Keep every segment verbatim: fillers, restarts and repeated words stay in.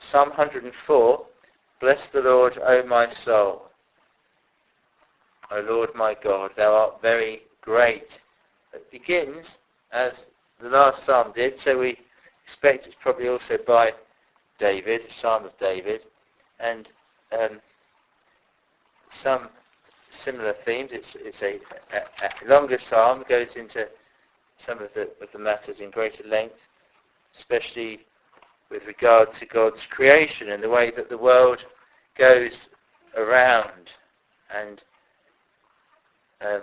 Psalm one hundred four, bless the Lord, O my soul. O Lord my God, thou art very great. It begins as the last psalm did, so we expect it's probably also by David, a psalm of David, and um, some similar themes. It's, it's a, a, a longer psalm, goes into some of the, of the matters in greater length, especially with regard to God's creation and the way that the world goes around. And um,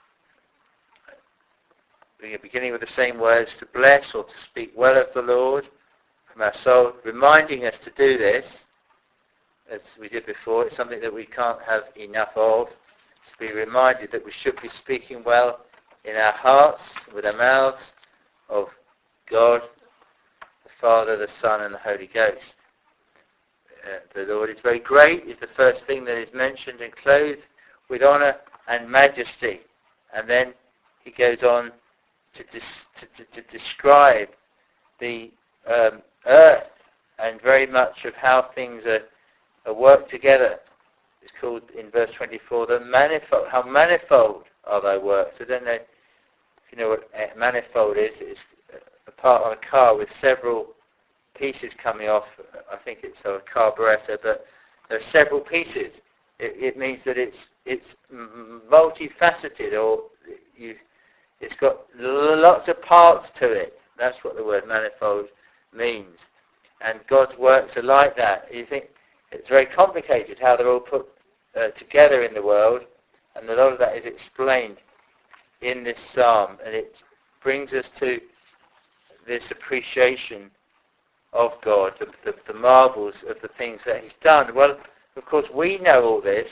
we are beginning with the same words, to bless or to speak well of the Lord from our soul, reminding us to do this, as we did before. It's something that we can't have enough of, to be reminded that we should be speaking well in our hearts, with our mouths, of God, the Father, the Son, and the Holy Ghost. Uh, the Lord is very great is the first thing that is mentioned, and clothed with honour and majesty. And then he goes on to, dis, to, to, to describe the um, earth and very much of how things are, are worked together. It's called in verse twenty-four, the manifold, how manifold are thy works. I don't know if you know what a manifold is. It's a part of a car with several pieces coming off. I think it's a carburetor, but there are several pieces. It, it means that it's it's multifaceted, or you, it's got lots of parts to it. That's what the word manifold means. And God's works are like that. You think it's very complicated how they're all put uh, together in the world, and a lot of that is explained in this psalm, and it brings us to this appreciation of God, the, the, the marvels of the things that he's done. Well, of course, we know all this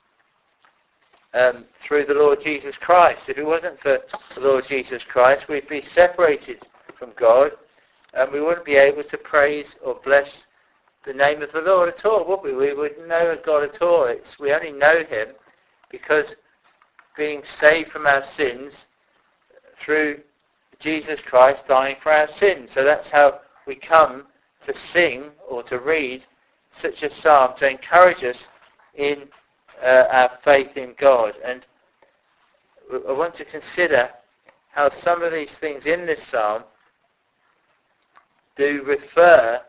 um, through the Lord Jesus Christ. If it wasn't for the Lord Jesus Christ, we'd be separated from God, and we wouldn't be able to praise or bless the name of the Lord at all, would we? We wouldn't know God at all. It's, we only know him because being saved from our sins through Jesus Christ dying for our sins. So that's how we come to sing or to read such a psalm, to encourage us in uh, our faith in God. And I want to consider how some of these things in this psalm do refer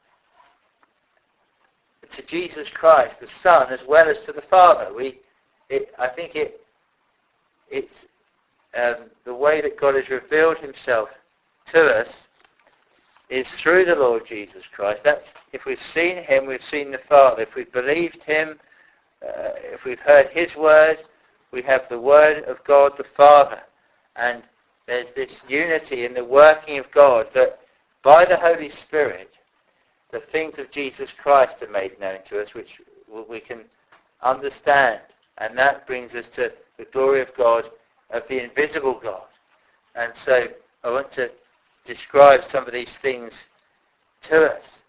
to Jesus Christ, the Son, as well as to the Father. We, it, I think it, it's um, the way that God has revealed himself to us is through the Lord Jesus Christ. That's, if we've seen him, we've seen the Father. If we've believed him, uh, if we've heard his word, we have the word of God the Father. And there's this unity in the working of God, that by the Holy Spirit, the things of Jesus Christ are made known to us, which we can understand. And that brings us to the glory of God, of the invisible God. And so I want to describe some of these things to us.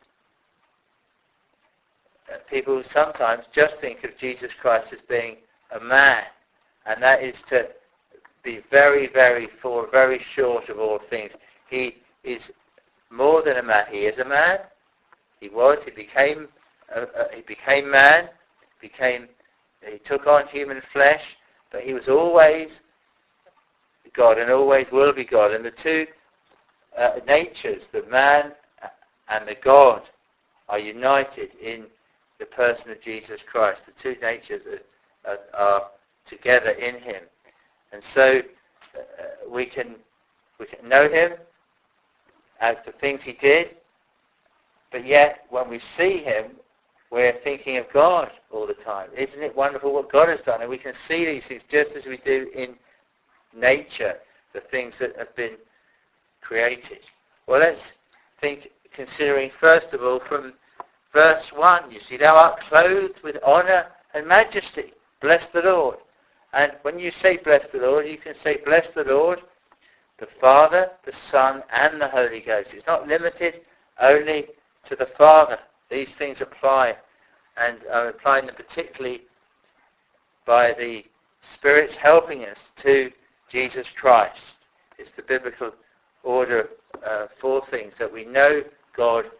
Uh, people sometimes just think of Jesus Christ as being a man, and that is to be very, very for very short of all things. He is more than a man. He is a man. He was. He became. Uh, uh, he became man. Became. He took on human flesh, but he was always God, and always will be God. And the two uh, natures, the man and the God, are united in the person of Jesus Christ. The two natures are, are, are together in him, and so uh, we can we can know him as the things he did, but yet when we see him, we're thinking of God all the time. Isn't it wonderful what God has done? And we can see these things just as we do in nature, the things that have been created. Well, let's think, considering first of all from verse one. You see, thou art clothed with honour and majesty. Bless the Lord. And when you say bless the Lord, you can say bless the Lord, the Father, the Son, and the Holy Ghost. It's not limited only to the Father. These things apply, and I'm applying them particularly by the Spirit's helping us to Jesus Christ. It's the biblical order uh, for things, that we know God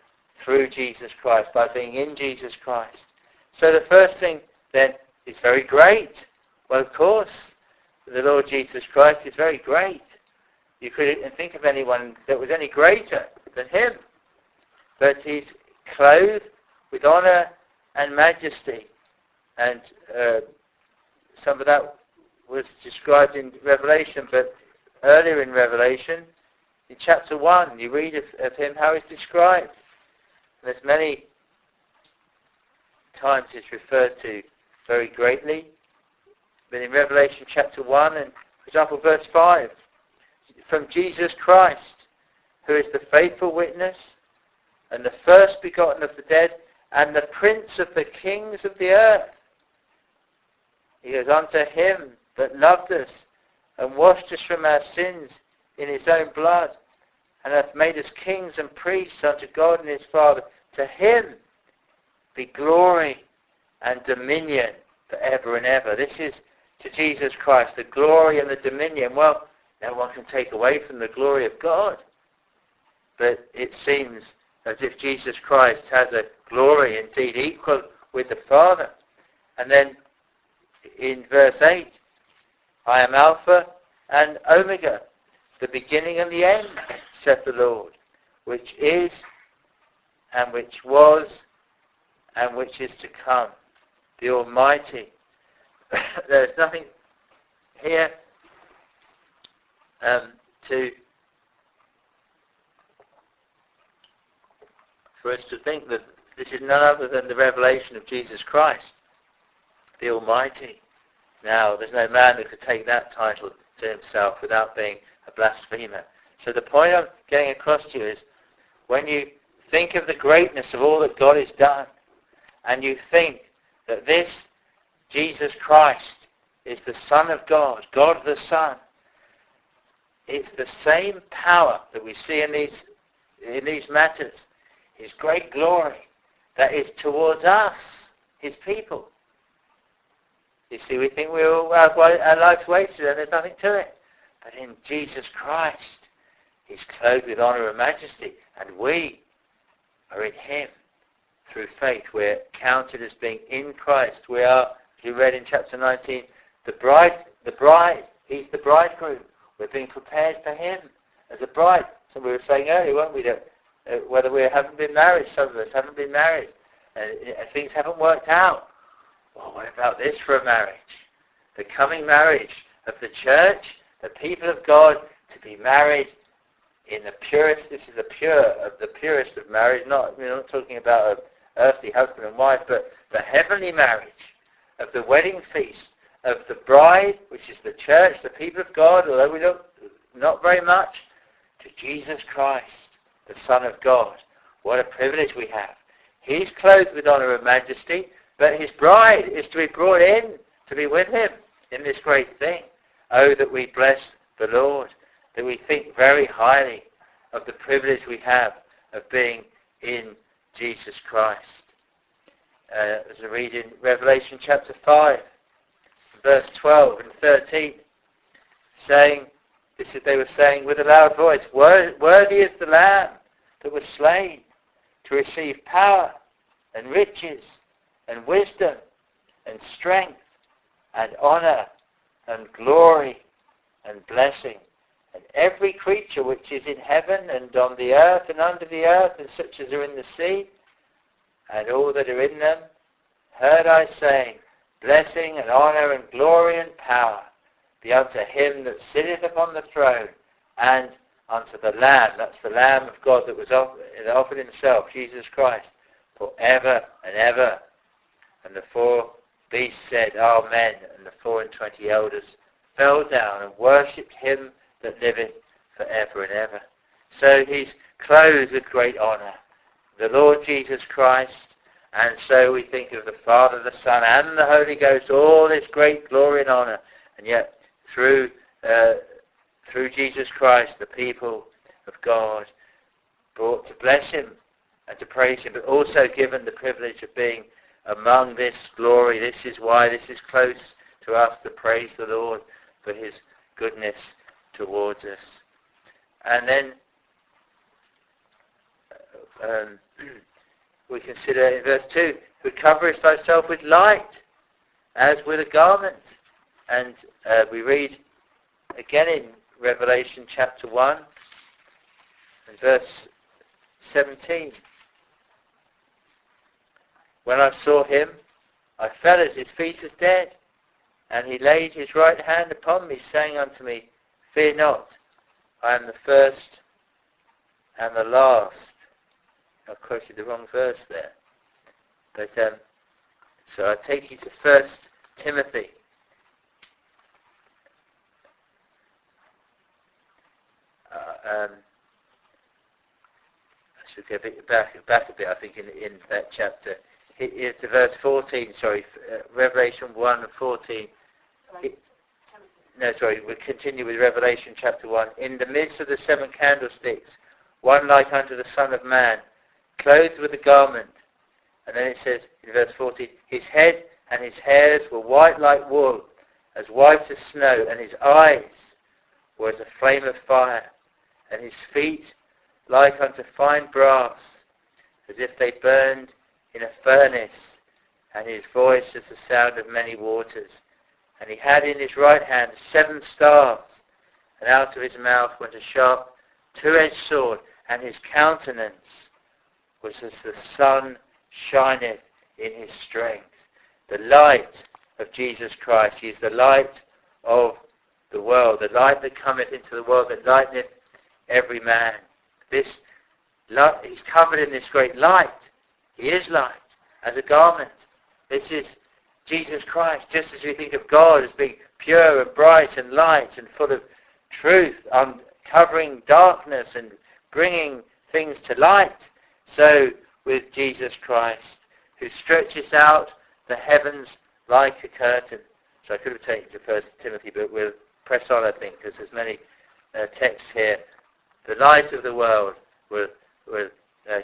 through Jesus Christ, by being in Jesus Christ. So the first thing then is very great. Well, of course, the Lord Jesus Christ is very great. You couldn't think of anyone that was any greater than him. But he's clothed with honor and majesty. And uh, some of that was described in Revelation, but earlier in Revelation, in chapter one, you read of, of him how he's described. And there's many times it's referred to very greatly. But in Revelation chapter one, and for example verse five, from Jesus Christ, who is the faithful witness, and the first begotten of the dead, and the prince of the kings of the earth. He goes, unto him that loved us, and washed us from our sins in his own blood, and hath made us kings and priests unto God and his Father. To him be glory and dominion forever and ever. This is to Jesus Christ, the glory and the dominion. Well, no one can take away from the glory of God. But it seems as if Jesus Christ has a glory indeed equal with the Father. And then in verse eight, I am Alpha and Omega, the beginning and the end, saith the Lord, which is and which was and which is to come, the Almighty. There is nothing here um, to for us to think that this is none other than the revelation of Jesus Christ, the Almighty. Now, there's no man that could take that title to himself without being a blasphemer. So the point I'm getting across to you is, when you think of the greatness of all that God has done, and you think that this Jesus Christ is the Son of God, God the Son, it's the same power that we see in these in these matters, his great glory, that is towards us, his people. You see, we think we all have our lives wasted and there's nothing to it. But in Jesus Christ, he's clothed with honor and majesty, and we are in him through faith. We're counted as being in Christ. We are, as you read in chapter nineteen, the bride, the bride. He's the bridegroom. We're being prepared for him as a bride. So we were saying earlier, weren't we, that uh, whether we haven't been married, some of us haven't been married, and uh, things haven't worked out. Well, what about this for a marriage? The coming marriage of the church, the people of God, to be married in the purest, this is the pure of the purest of marriage, not, we're not talking about an earthly husband and wife, but the heavenly marriage of the wedding feast of the bride, which is the church, the people of God, although we look not very much, to Jesus Christ, the Son of God. What a privilege we have. He's clothed with honor and majesty, but his bride is to be brought in to be with him in this great thing. Oh, that we bless the Lord, that we think very highly of the privilege we have of being in Jesus Christ. Uh, as we read in Revelation chapter five, verse twelve and thirteen, saying, this is, they were saying with a loud voice, worthy is the Lamb that was slain to receive power and riches and wisdom and strength and honor and glory and blessing. And every creature which is in heaven and on the earth and under the earth, and such as are in the sea, and all that are in them, heard I saying, blessing and honor and glory and power be unto him that sitteth upon the throne, and unto the Lamb. That's the Lamb of God that was offered himself, Jesus Christ, forever and ever. And the four beasts said, Amen. And the four and twenty elders fell down and worshipped him that liveth forever and ever. So he's clothed with great honor, the Lord Jesus Christ. And so we think of the Father, the Son, and the Holy Ghost, all this great glory and honor. And yet, through uh, through Jesus Christ, the people of God brought to bless him and to praise him, but also given the privilege of being among this glory. This is why this is close to us, to praise the Lord for his goodness towards us. And then um, we consider in verse two, who covereth thyself with light, as with a garment. And uh, we read again in Revelation chapter one, and verse seventeen. When I saw him, I fell at his feet as dead, and he laid his right hand upon me, saying unto me, Fear not, I am the first and the last. I quoted the wrong verse there. But um, so I take you to First Timothy. Uh, um, I should go a bit back, back a bit, I think, in, in that chapter. It's to verse fourteen, sorry, uh, Revelation one and fourteen. It, no, sorry, we'll continue with Revelation chapter one. In the midst of the seven candlesticks, one like unto the Son of Man, clothed with a garment. And then it says in verse fourteen, his head and his hairs were white like wool, as white as snow, and his eyes were as a flame of fire, and his feet like unto fine brass, as if they burned in a furnace, and his voice as the sound of many waters. And he had in his right hand seven stars, and out of his mouth went a sharp two-edged sword, and his countenance was as the sun shineth in his strength. The light of Jesus Christ. He is the light of the world, the light that cometh into the world, that lighteneth every man. This light, he's covered in this great light. He is light, as a garment. This is Jesus Christ, just as we think of God as being pure and bright and light and full of truth, uncovering darkness and bringing things to light, so with Jesus Christ, who stretches out the heavens like a curtain. So I could have taken to First Timothy, but we'll press on, I think, because there's many uh, texts here. The light of the world will, will, uh,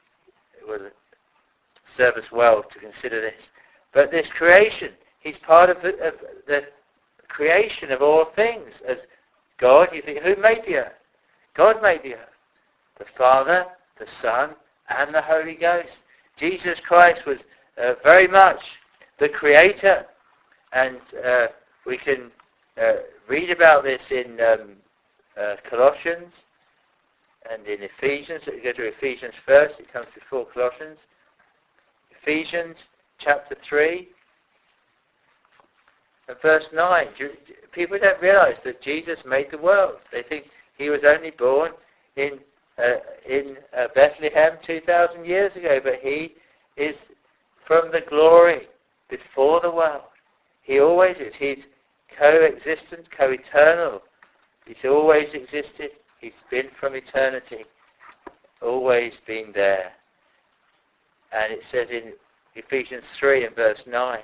will serve us well to consider this. But this creation, he's part of the, of the creation of all things. As God, you think, who made the earth? God made the earth. The Father, the Son, and the Holy Ghost. Jesus Christ was uh, very much the creator. And uh, we can uh, read about this in um, uh, Colossians and in Ephesians. So we go to Ephesians first. It comes before Colossians. Ephesians chapter three and verse nine. People don't realize that Jesus made the world. They think he was only born in uh, in uh, Bethlehem two thousand years ago, but he is from the glory before the world. He always is. He's co-existent, co-eternal. He's always existed. He's been from eternity, always been there. And it says in Ephesians three and verse nine,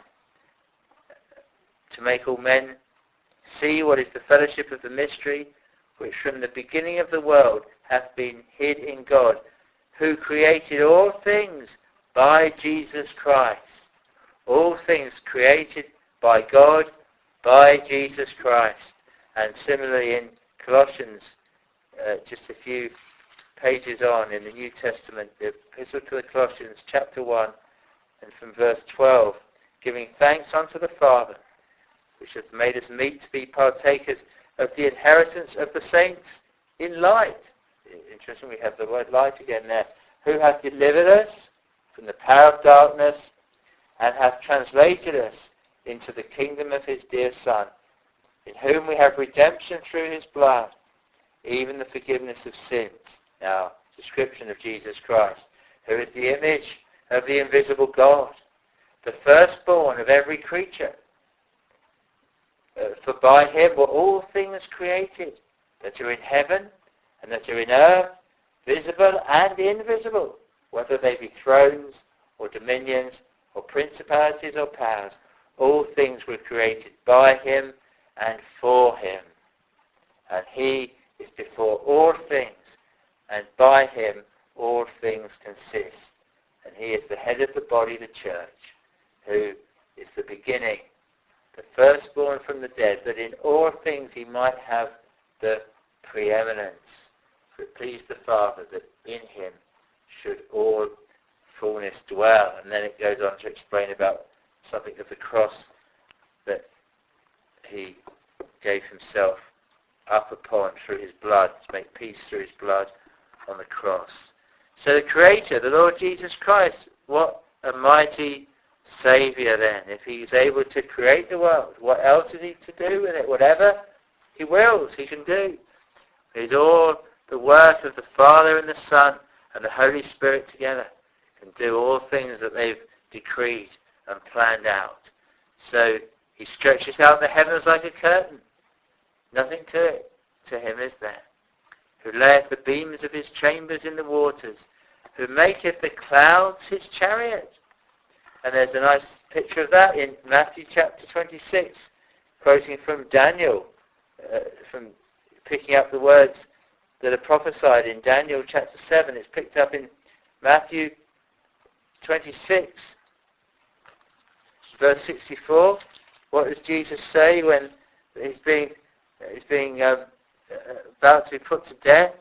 to make all men see what is the fellowship of the mystery, which from the beginning of the world hath been hid in God, who created all things by Jesus Christ. All things created by God, by Jesus Christ. And similarly in Colossians, uh, just a few pages on in the New Testament, the Epistle to the Colossians, chapter one, and from verse twelve, giving thanks unto the Father, which hath made us meet to be partakers of the inheritance of the saints in light. Interesting, we have the word light again there. Who hath delivered us from the power of darkness and hath translated us into the kingdom of his dear Son, in whom we have redemption through his blood, even the forgiveness of sins. Now, description of Jesus Christ, who is the image of the invisible God, the firstborn of every creature. Uh, for by him were all things created, that are in heaven and that are in earth, visible and invisible, whether they be thrones or dominions or principalities or powers. All things were created by him and for him. And he is before all things, and by him all things consist. And he is the head of the body, the church, who is the beginning, the firstborn from the dead, that in all things he might have the preeminence. For it pleased the Father that in him should all fullness dwell. And then it goes on to explain about something of the cross that he gave himself up upon through his blood, to make peace through his blood on the cross. So the Creator, the Lord Jesus Christ, what a mighty Saviour then. If he is able to create the world, what else is he to do with it? Whatever he wills, he can do. It's all the work of the Father and the Son and the Holy Spirit together. Can do all things that they've decreed and planned out. So he stretches out the heavens like a curtain. Nothing to it, to him is there. Who layeth the beams of his chambers in the waters, who maketh the clouds his chariot. And there's a nice picture of that in Matthew chapter twenty-six, quoting from Daniel, uh, from picking up the words that are prophesied in Daniel chapter seven. It's picked up in Matthew twenty-six, verse sixty-four. What does Jesus say when he's being, he's being um, about to be put to death?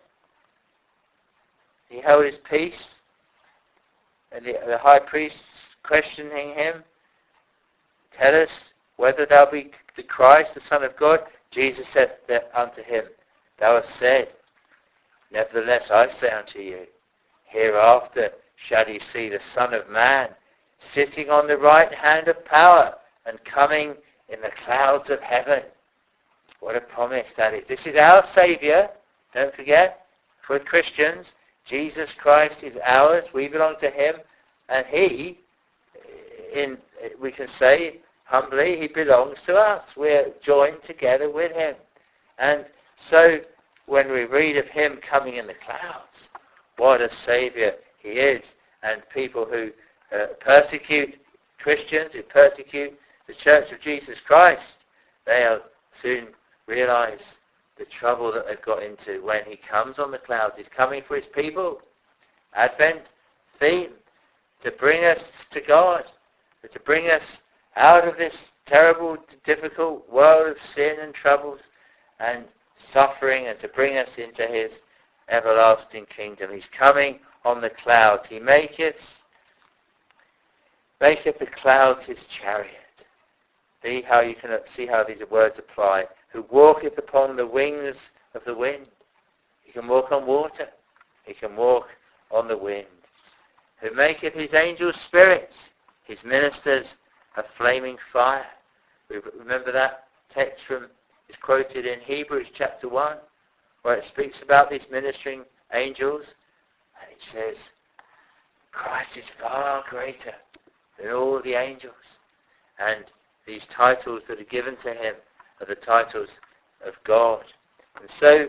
He held his peace, and the, the high priest's questioning him, tell us whether thou be the Christ, the Son of God. Jesus said that unto him, thou hast said, nevertheless I say unto you, hereafter shall ye see the Son of Man sitting on the right hand of power and coming in the clouds of heaven. What a promise that is. This is our Saviour. Don't forget, for Christians, Jesus Christ is ours. We belong to him. And he, in we can say humbly, he belongs to us. We're joined together with him. And so when we read of him coming in the clouds, what a Saviour he is. And people who uh, persecute Christians, who persecute the Church of Jesus Christ, they'll soon realize the trouble that they've got into when he comes on the clouds. He's coming for his people. Advent theme, to bring us to God, to bring us out of this terrible, difficult world of sin and troubles and suffering, and to bring us into his everlasting kingdom. He's coming on the clouds. He maketh, maketh the clouds his chariot. See how you can see how these words apply. Who walketh upon the wings of the wind. He can walk on water. He can walk on the wind. Who maketh his angels spirits, his ministers a flaming fire. We remember that text from is quoted in Hebrews chapter one, where it speaks about these ministering angels, and it says, Christ is far greater than all the angels. And these titles that are given to him are the titles of God. And so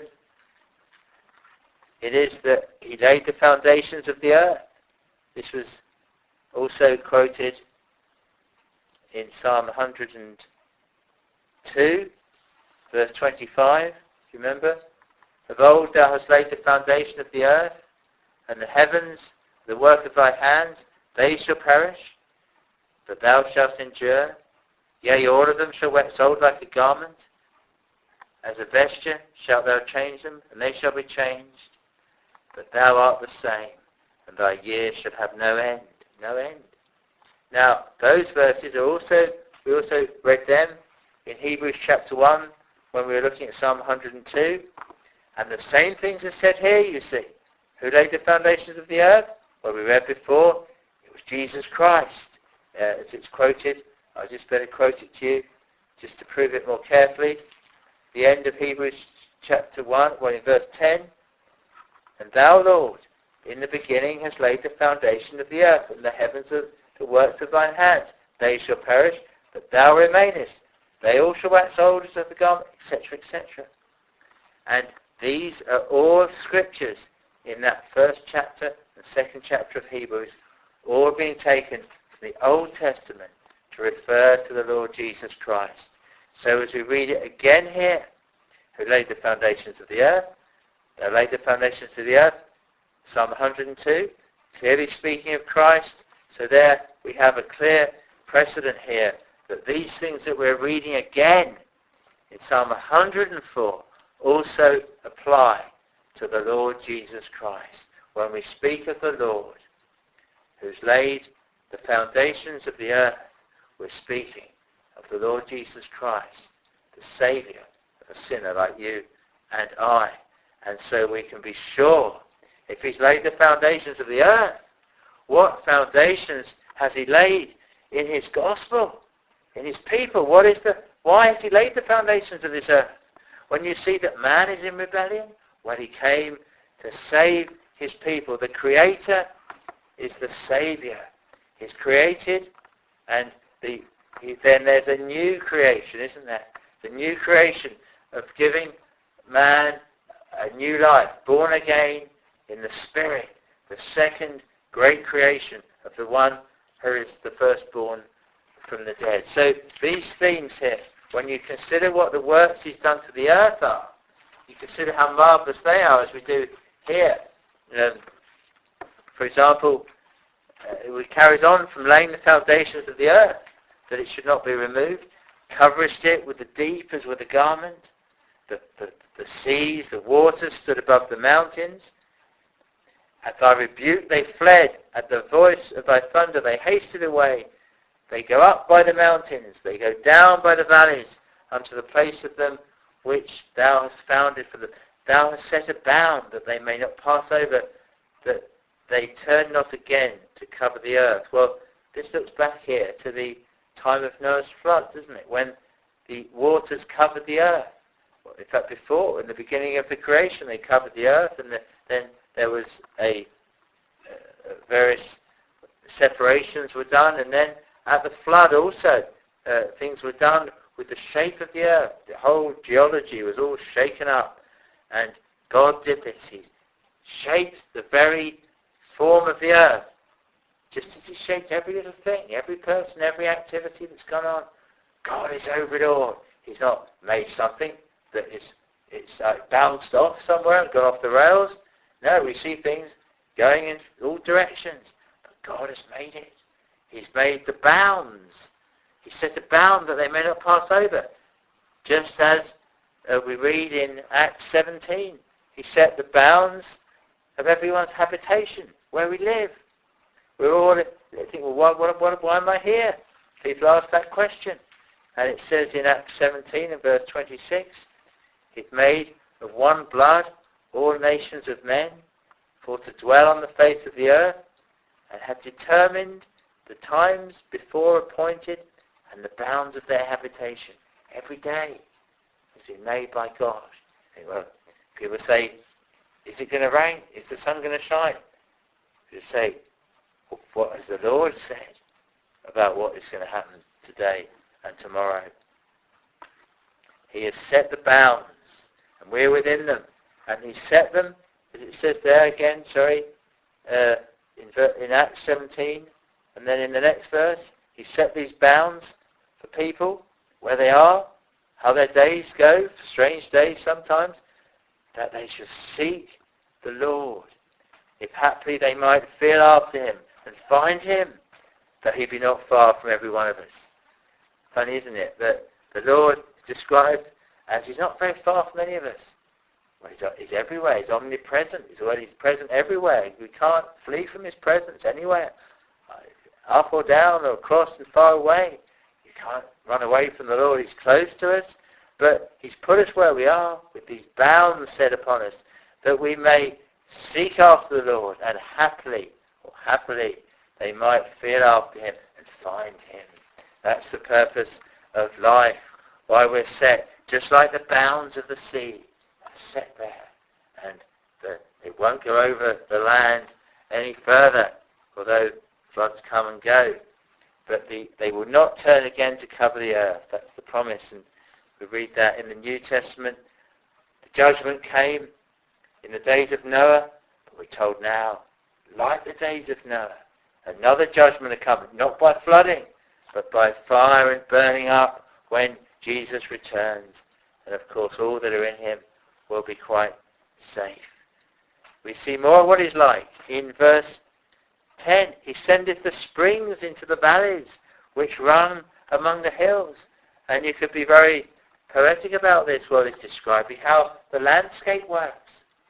it is that he laid the foundations of the earth. This was also quoted in Psalm one hundred two, verse twenty-five. Do you remember? Of old thou hast laid the foundation of the earth, and the heavens, the work of thy hands, they shall perish, but thou shalt endure. Yea, all of them shall wax old like a garment. As a vesture shalt thou change them, and they shall be changed. But thou art the same, and thy years shall have no end. No end. Now, those verses are also, we also read them in Hebrews chapter one, when we were looking at Psalm one hundred two. And the same things are said here, you see. Who laid the foundations of the earth? Well, we read before, it was Jesus Christ. Uh, as it's quoted, I just better quote it to you, just to prove it more carefully. The end of Hebrews chapter one, well in verse ten. And thou, Lord, in the beginning hast laid the foundation of the earth, and the heavens are the works of thine hands. They shall perish, but thou remainest. They all shall wax old as of the garment, et cetera, et cetera. And these are all scriptures in that first chapter and second chapter of Hebrews, all being taken from the Old Testament to refer to the Lord Jesus Christ. So as we read it again here, who laid the foundations of the earth, they laid the foundations of the earth, Psalm one hundred two, clearly speaking of Christ. So there we have a clear precedent here that these things that we're reading again in Psalm one hundred four also apply to the Lord Jesus Christ. When we speak of the Lord, who's laid the foundations of the earth. We're speaking of the Lord Jesus Christ, the Saviour of a sinner like you and I. And so we can be sure, if he's laid the foundations of the earth, what foundations has he laid in his gospel, in his people? What is the, why has he laid the foundations of this earth? When you see that man is in rebellion, when he came to save his people, the Creator is the Saviour. He's created, and the, he, then there's a new creation, isn't there? The new creation of giving man a new life, born again in the Spirit, the second great creation of the one who is the firstborn from the dead. So these themes here, when you consider what the works he's done to the earth are, you consider how marvellous they are, as we do here. Um, for example, uh, it carries on from laying the foundations of the earth, that it should not be removed, coverest it with the deep as with a garment. The, the, the seas, the waters stood above the mountains. At thy rebuke they fled. At the voice of thy thunder they hasted away. They go up by the mountains. They go down by the valleys unto the place of them which thou hast founded for them. Thou hast set a bound that they may not pass over, that they turn not again to cover the earth. Well, this looks back here to the time of Noah's flood, doesn't it? When the waters covered the earth. Well, in fact, before, in the beginning of the creation, they covered the earth, and the, then there was a uh, various separations were done, and then at the flood also, uh, things were done with the shape of the earth. The whole geology was all shaken up, and God did this. He shaped the very form of the earth, just as he shaped every little thing, every person, every activity that's gone on. God is over it all. He's not made something that is it's uh, bounced off somewhere and gone off the rails. No, we see things going in all directions. But God has made it. He's made the bounds. He set a bound that they may not pass over. Just as uh, we read in Acts seventeen, he set the bounds of everyone's habitation, where we live. We're all they think, well, why, why, why, why am I here? People ask that question. And it says in Acts seventeen and verse twenty-six, it made of one blood all nations of men for to dwell on the face of the earth, and had determined the times before appointed and the bounds of their habitation. Every day has been made by God. Well, people say, is it going to rain? Is the sun going to shine? You say, well, what has the Lord said about what is going to happen today and tomorrow? He has set the bounds, and we're within them. And he set them, as it says there again, sorry, uh, in, in Acts seventeen, and then in the next verse, he set these bounds for people, where they are, how their days go, strange days sometimes, that they should seek the Lord, if haply they might feel after him and find him, that he be not far from every one of us. Funny, isn't it, that the Lord is described as he's not very far from any of us. Well, he's, he's everywhere. He's omnipresent. He's, well, he's present everywhere. We can't flee from his presence anywhere. Up or down or across and far away. You can't run away from the Lord. He's close to us. But he's put us where we are with these bounds set upon us, that we may seek after the Lord, and happily, or happily, they might feel after him and find him. That's the purpose of life, why we're set, just like the bounds of the sea are set there. And the, it won't go over the land any further, although floods come and go. But the, they will not turn again to cover the earth. That's the promise. And we read that in the New Testament. The judgment came in the days of Noah, but we're told now, like the days of Noah, another judgment will come, not by flooding, but by fire and burning up when Jesus returns. And of course, all that are in him will be quite safe. We see more of what he's like in verse ten. He sendeth the springs into the valleys, which run among the hills. And you could be very poetic about this while he's describing how the landscape works.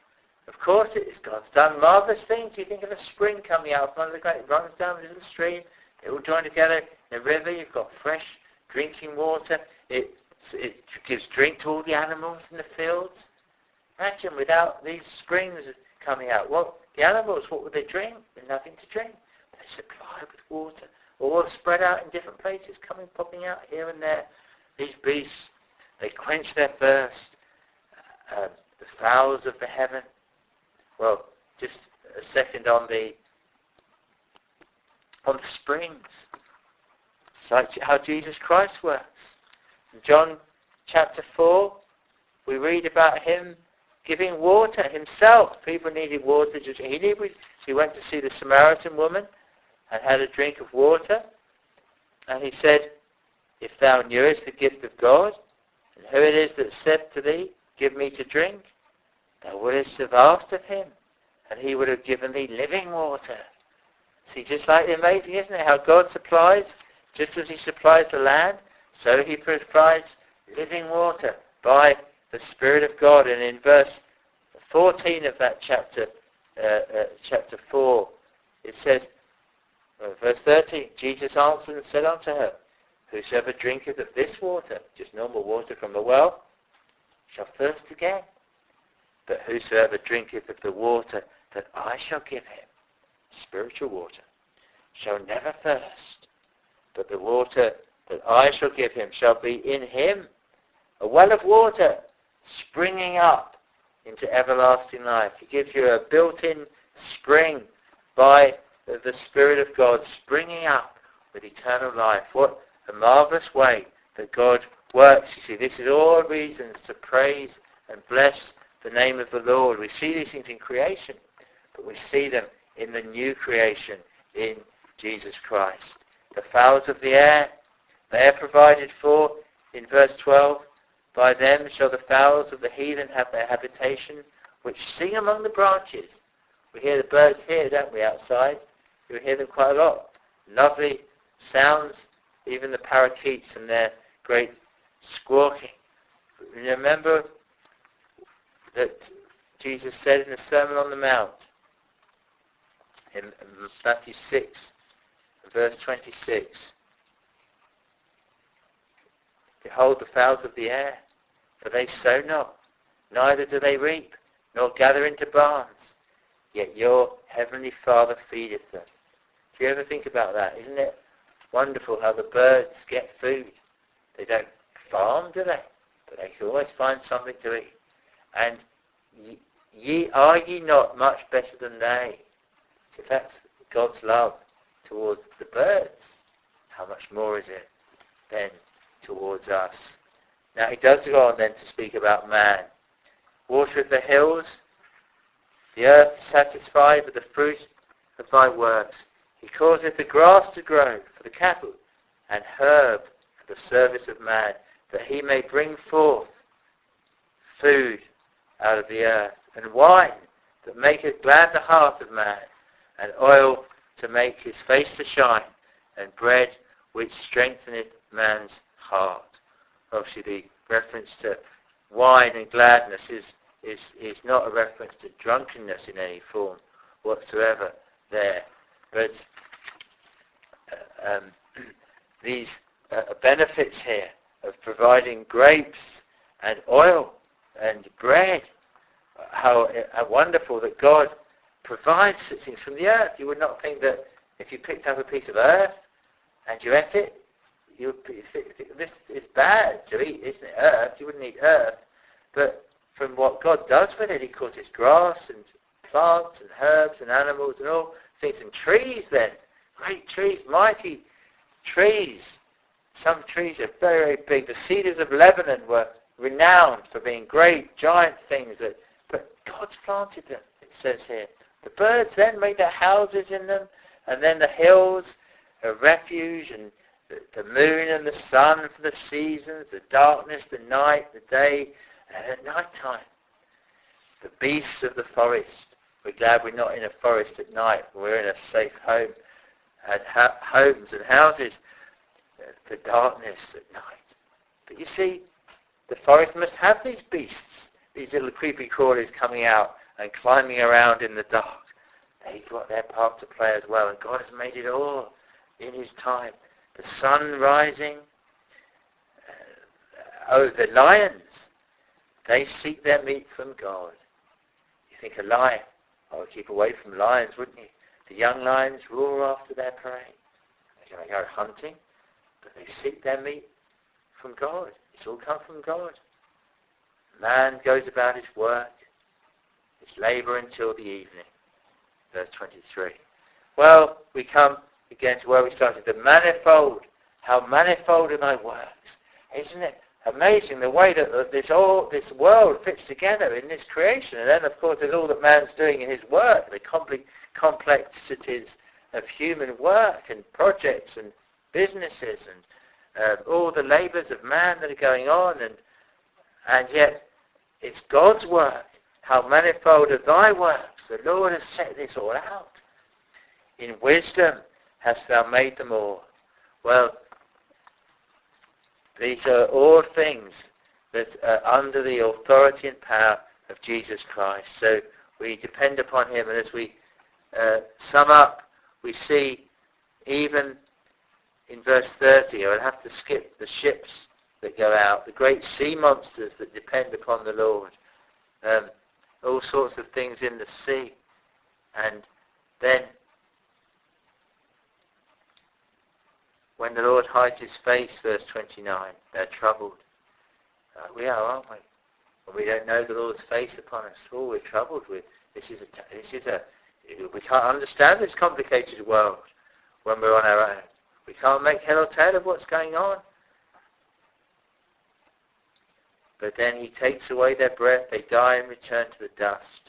Of course it is. God's done marvellous things. You think of a spring coming out from under the ground. It runs down a little stream. They all join together in a river. You've got fresh drinking water. It, it gives drink to all the animals in the fields. Imagine without these springs coming out. Well, the animals, what would they drink? There's nothing to drink. They're supplied with water. All spread out in different places, coming, popping out here and there. These beasts, they quench their thirst. Uh, the fowls of the heaven. Well, just a second on the on the springs. It's like how Jesus Christ works. In John chapter four, we read about him giving water himself. People needed water. He needed. He went to see the Samaritan woman and had a drink of water. And he said, if thou knewest the gift of God, and who it is that said to thee, give me to drink, thou wouldst have asked of him, and he would have given thee living water. See, just like amazing, isn't it? How God supplies, just as he supplies the land, so he provides living water by the Spirit of God. And in verse fourteen of that chapter, uh, uh, chapter four, it says, uh, verse thirteen, Jesus answered and said unto her, whosoever drinketh of this water, just normal water from the well, shall thirst again. But whosoever drinketh of the water that I shall give him, spiritual water, shall never thirst. But the water that I shall give him shall be in him a well of water springing up into everlasting life. He gives you a built-in spring by the Spirit of God springing up with eternal life. What a marvelous way that God works. You see, this is all reasons to praise and bless the name of the Lord. We see these things in creation, but we see them in the new creation in Jesus Christ. The fowls of the air, they are provided for in verse twelve. By them shall the fowls of the heathen have their habitation, which sing among the branches. We hear the birds here, don't we, outside? We hear them quite a lot. Lovely sounds, even the parakeets and their great squawking. Remember that Jesus said in the Sermon on the Mount, in Matthew six, verse twenty-six, behold the fowls of the air, for they sow not, neither do they reap, nor gather into barns, yet your heavenly Father feedeth them. Do you ever think about that? Isn't it wonderful how the birds get food? They don't farm, do they? But they can always find something to eat. And ye, ye are ye not much better than they? So if that's God's love towards the birds, how much more is it then towards us? Now he does go on then to speak about man. Water the hills, the earth satisfied with the fruit of thy works. He causeth the grass to grow for the cattle, and herb for the service of man, that he may bring forth food out of the earth, and wine that maketh glad the heart of man, and oil to make his face to shine, and bread which strengtheneth man's heart. Obviously the reference to wine and gladness is, is, is not a reference to drunkenness in any form whatsoever there. But uh, um, these uh, benefits here of providing grapes and oil and bread, how, how wonderful that God provides such things from the earth. You would not think that if you picked up a piece of earth and you ate it, you would think this is bad to eat, isn't it? Earth, you wouldn't eat earth. But from what God does with it, he causes grass and plants and herbs and animals and all things, and trees then, great trees, mighty trees. Some trees are very, very big. The cedars of Lebanon were renowned for being great, giant things, that, but God's planted them, it says here. The birds then made their houses in them, and then the hills, a refuge, and the, the moon and the sun for the seasons, the darkness, the night, the day, and at night time. The beasts of the forest. We're glad we're not in a forest at night. We're in a safe home, and ha- homes and houses. The darkness at night. But you see, the forest must have these beasts, these little creepy crawlies coming out and climbing around in the dark. They've got their part to play as well, and God has made it all in his time. The sun rising. Uh, oh, the lions. They seek their meat from God. You think a lion, oh, keep away from lions, wouldn't you? The young lions roar after their prey. They're going to go hunting, but they seek their meat from God. It's all come from God. Man goes about his work, his labour until the evening. Verse twenty-three. Well, we come again to where we started. The manifold. How manifold are thy works. Isn't it amazing the way that this all this world fits together in this creation? And then, of course, there's all that man's doing in his work, the complex complexities of human work and projects and businesses and uh, all the labours of man that are going on, and and yet it's God's work. How manifold are thy works. The Lord has set this all out. In wisdom hast thou made them all. Well, these are all things that are under the authority and power of Jesus Christ. So we depend upon him, and as we uh, sum up, we see even in verse thirty, I would have to skip the ships that go out, the great sea monsters that depend upon the Lord, um, all sorts of things in the sea. And then when the Lord hides his face, verse twenty-nine, they're troubled. Uh, we are, aren't we? When we don't know the Lord's face upon us, oh, we're troubled. With this is a, this is a, we can't understand this complicated world when we're on our own. We can't make head or tail of what's going on. But then he takes away their breath, they die and return to the dust.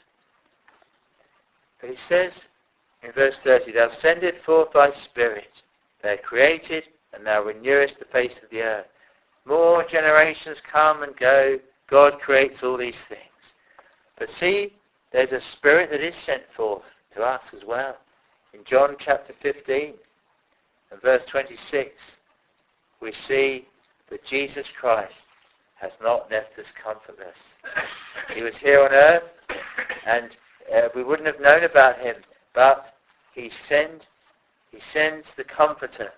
But he says in verse thirty, thou sendest forth thy spirit. They are created, and thou renewest the face of the earth. More generations come and go. God creates all these things. But see, there's a spirit that is sent forth to us as well. In John chapter fifteen and verse twenty-six, we see that Jesus Christ has not left us comfortless. He was here on earth, and uh, we wouldn't have known about him, but he sent, he sends the Comforter.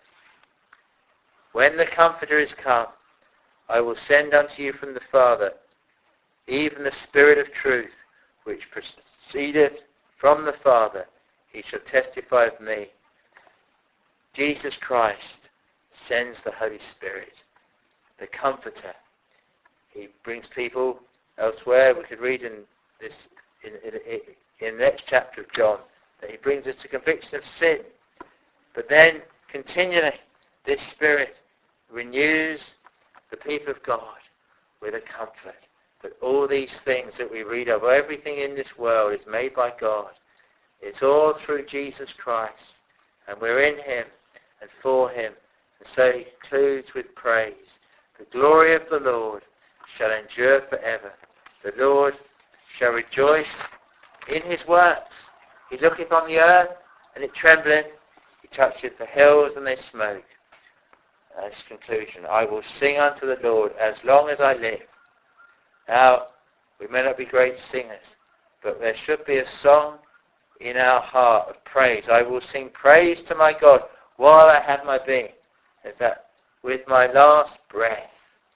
When the Comforter is come, I will send unto you from the Father, even the Spirit of truth, which proceedeth from the Father. He shall testify of me. Jesus Christ sends the Holy Spirit, the Comforter. He brings people elsewhere. We could read in this in, in, in the next chapter of John that he brings us to conviction of sin. But then continually this Spirit renews the people of God with a comfort that all these things that we read of, everything in this world is made by God. It's all through Jesus Christ, and we're in him and for him. And so he concludes with praise. The glory of the Lord shall endure forever. The Lord shall rejoice in his works. He looketh on the earth, and it trembleth. He toucheth the hills, and they smoke. As conclusion, I will sing unto the Lord as long as I live. Now, we may not be great singers, but there should be a song in our heart of praise. I will sing praise to my God while I have my being. Is that with my last breath,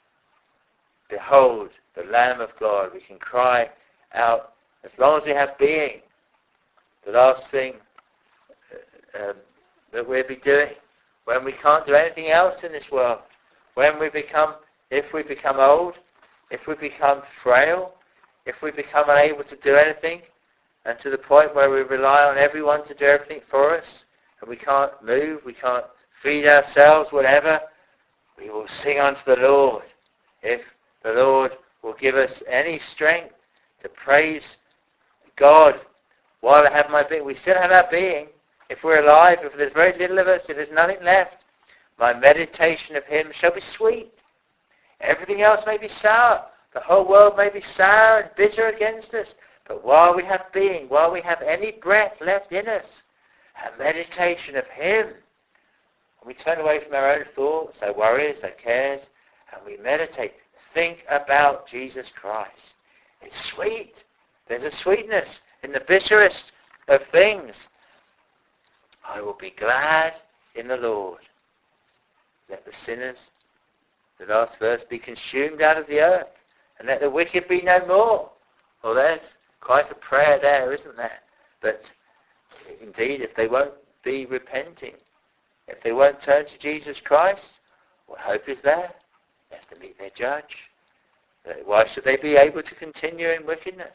behold the Lamb of God. We can cry out as long as we have being. The last thing uh, um, that we'll be doing when we can't do anything else in this world, when we become, if we become old, if we become frail, if we become unable to do anything, and to the point where we rely on everyone to do everything for us, and we can't move, we can't feed ourselves, whatever, we will sing unto the Lord. If the Lord will give us any strength to praise God while I have my being. We still have our being. If we're alive, if there's very little of us, if there's nothing left, my meditation of him shall be sweet. Everything else may be sour. The whole world may be sour and bitter against us. But while we have being, while we have any breath left in us, a meditation of him, and we turn away from our own thoughts, our worries, our cares, and we meditate, think about Jesus Christ. It's sweet. There's a sweetness in the bitterest of things. I will be glad in the Lord. Let the sinners, the last verse, be consumed out of the earth, and let the wicked be no more. Well, there's quite a prayer there, isn't there? But indeed, if they won't be repenting, if they won't turn to Jesus Christ, what hope is there? They have to meet their judge. Why should they be able to continue in wickedness?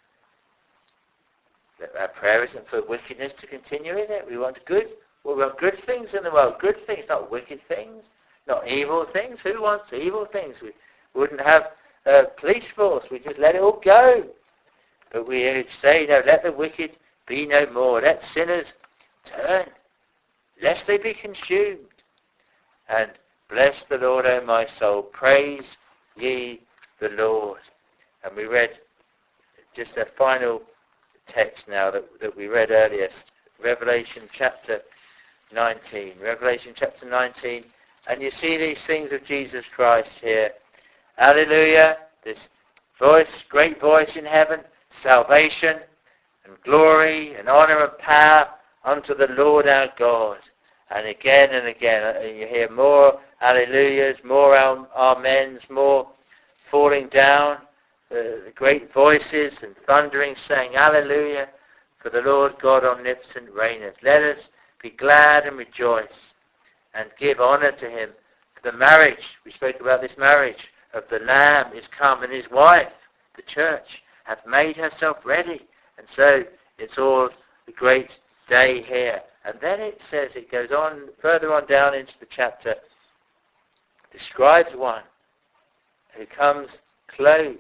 Our prayer isn't for wickedness to continue, is it? We want good. Well, we want good things in the world. Good things, not wicked things. Not evil things. Who wants evil things? We wouldn't have a police force. We just let it all go. But we would say, no, let the wicked be no more. Let sinners turn, lest they be consumed. And bless the Lord, O my soul. Praise ye the Lord. And we read just a final text now that, that we read earlier, Revelation chapter nineteen. Revelation chapter nineteen. And you see these things of Jesus Christ here. Hallelujah. This voice, great voice in heaven, salvation and glory and honor and power unto the Lord our God. And again and again, you hear more hallelujahs, more amens, more falling down, uh, the great voices and thundering saying, hallelujah, for the Lord God omnipotent reigneth. Let us be glad and rejoice and give honor to him. For the marriage, we spoke about this marriage, of the Lamb is come, and his wife, the church, hath made herself ready. And so it's all the great day here. And then it says, it goes on, further on down into the chapter, describes one who comes clothed,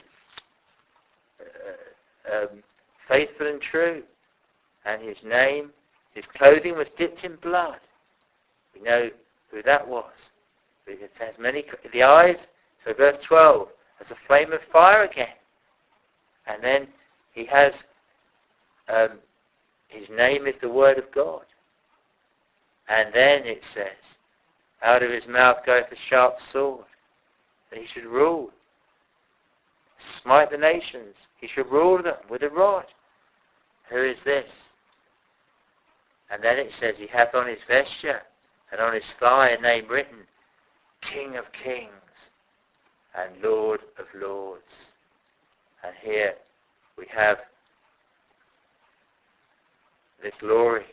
uh, um, faithful and true. And his name, his clothing was dipped in blood. We know who that was. It has many, the eyes, so verse twelve, as a flame of fire again. And then he has, um, his name is the Word of God. And then it says, out of his mouth goeth a sharp sword, that he should rule, smite the nations, he should rule them with a rod. Who is this? And then it says, he hath on his vesture and on his thigh a name written, King of Kings and Lord of Lords. And here we have the glory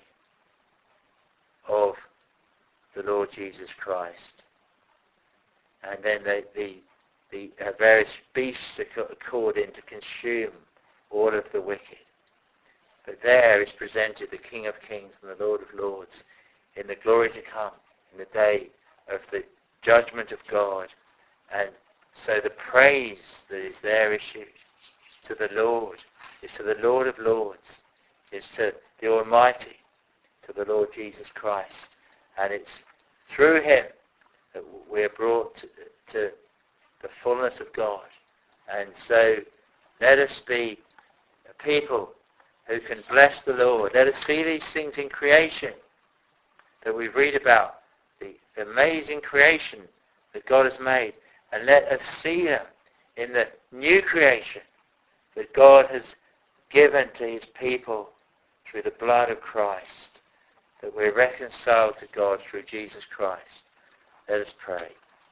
of the Lord Jesus Christ. And then the, the, the uh, various beasts are called in to consume all of the wicked. But there is presented the King of Kings and the Lord of Lords in the glory to come, in the day of the judgment of God. And so the praise that is there issued to the Lord is to the Lord of Lords, is to the Almighty, to the Lord Jesus Christ. And it's through him that we are brought to, to the fullness of God. And so let us be a people who can bless the Lord. Let us see these things in creation that we read about, the amazing creation that God has made, and let us see them in the new creation that God has given to his people through the blood of Christ, that we're reconciled to God through Jesus Christ. Let us pray.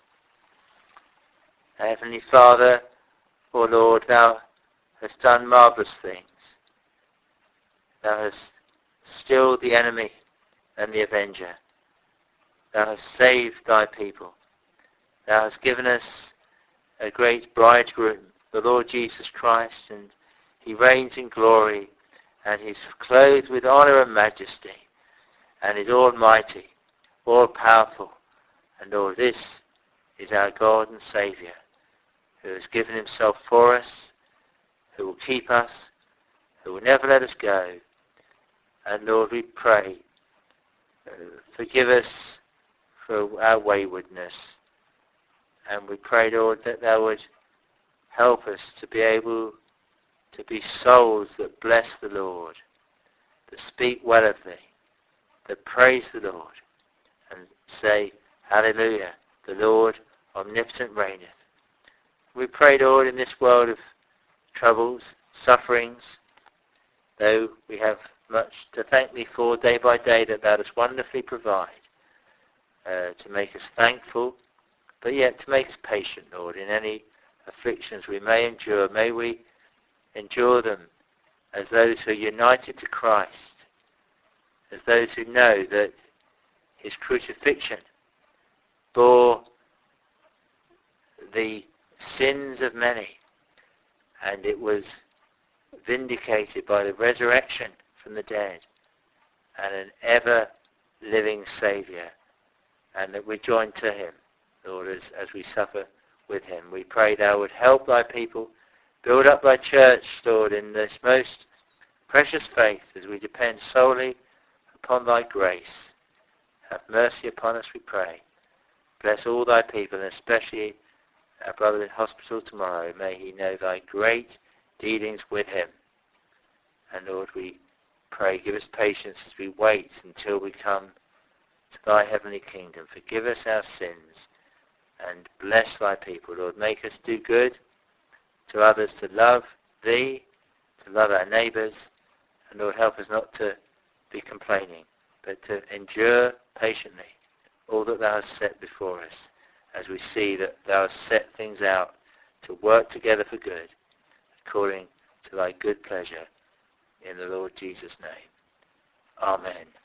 Heavenly Father, O Lord, thou hast done marvelous things. Thou hast stilled the enemy and the avenger. Thou hast saved thy people. Thou hast given us a great bridegroom, the Lord Jesus Christ, and he reigns in glory, and he's clothed with honor and majesty, and is almighty, all-powerful. And all this is our God and Saviour, who has given himself for us, who will keep us, who will never let us go. And Lord, we pray, uh, forgive us for our waywardness. And we pray, Lord, that thou would help us to be able to be souls that bless the Lord, that speak well of thee, that praise the Lord, and say, hallelujah, the Lord omnipotent reigneth. We pray, Lord, in this world of troubles, sufferings, though we have much to thank thee for day by day that thou dost wonderfully provide uh, to make us thankful, but yet to make us patient, Lord, in any afflictions we may endure. May we endure them as those who are united to Christ, as those who know that his crucifixion bore the sins of many, and it was vindicated by the resurrection from the dead and an ever-living Saviour, and that we join to him, Lord, as, as we suffer with him. We pray thou would help thy people, build up thy church, Lord, in this most precious faith as we depend solely upon thy grace. Have mercy upon us, we pray. Bless all thy people, and especially our brother in hospital tomorrow. May he know thy great dealings with him. And Lord, we pray, give us patience as we wait until we come to thy heavenly kingdom. Forgive us our sins and bless thy people. Lord, make us do good to others, to love thee, to love our neighbours, and Lord, help us not to be complaining, but to endure patiently all that thou hast set before us, as we see that thou hast set things out to work together for good, according to thy good pleasure, in the Lord Jesus' name. Amen.